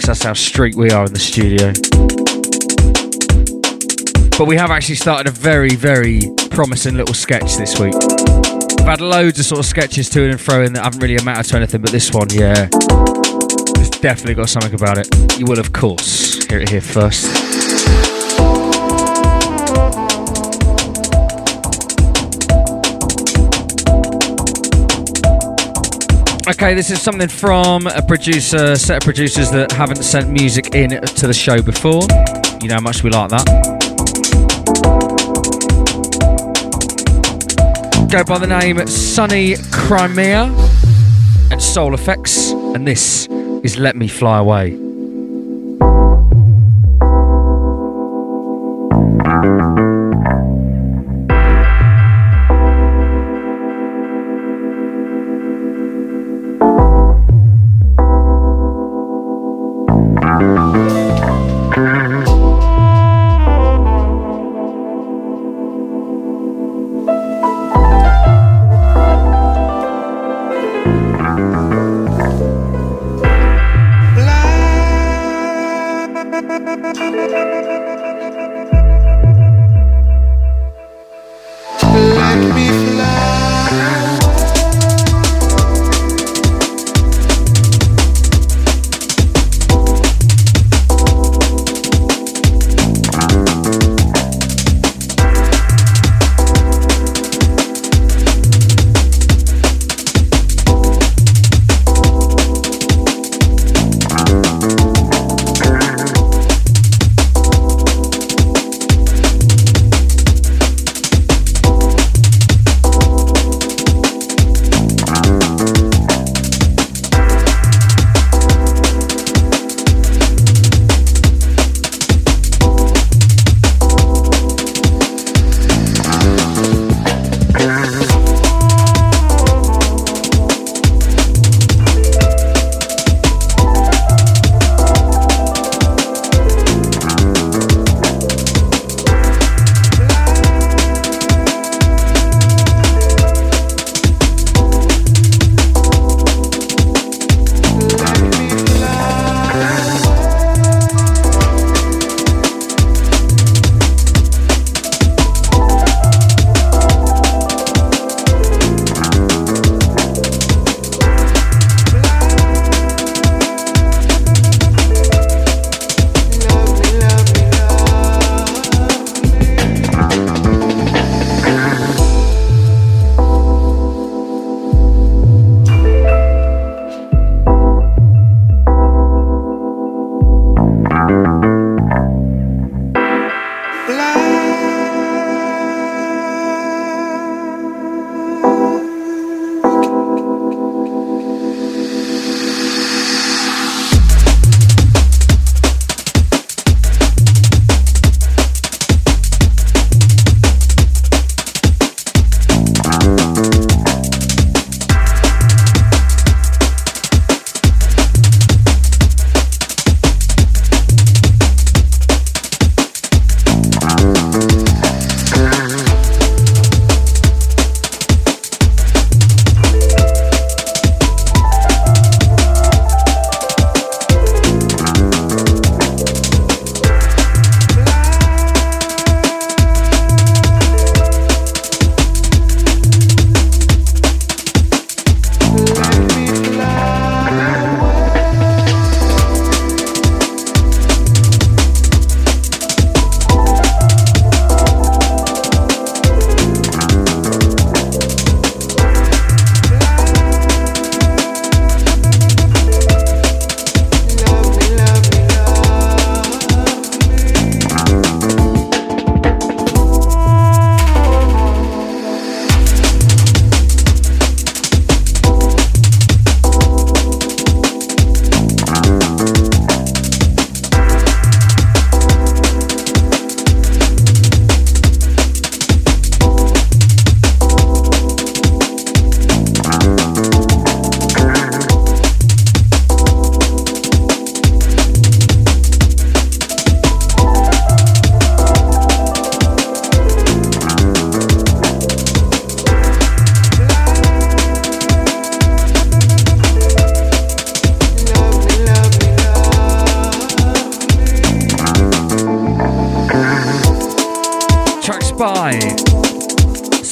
That's how street we are in the studio. But we have actually started a very, very promising little sketch this week. I've had loads of sort of sketches to and fro in that haven't really amounted to anything, but this one, yeah, it's definitely got something about it. You will, of course, hear it here first. Okay, this is something from a set of producers that haven't sent music in to the show before. You know how much we like that. Go by the name Sunny Crimea and Soul Effects, and this is Let Me Fly Away.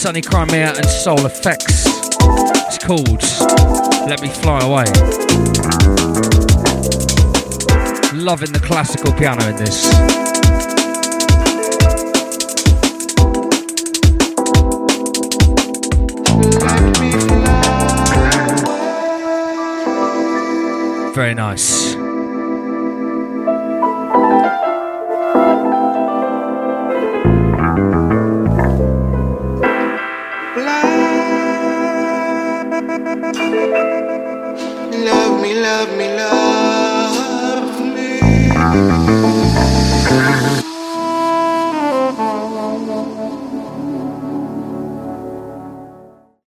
Sunny Crimea and Soul Effects. It's called Let Me Fly Away. Loving the classical piano in this. Very nice. Love me, love me, love me.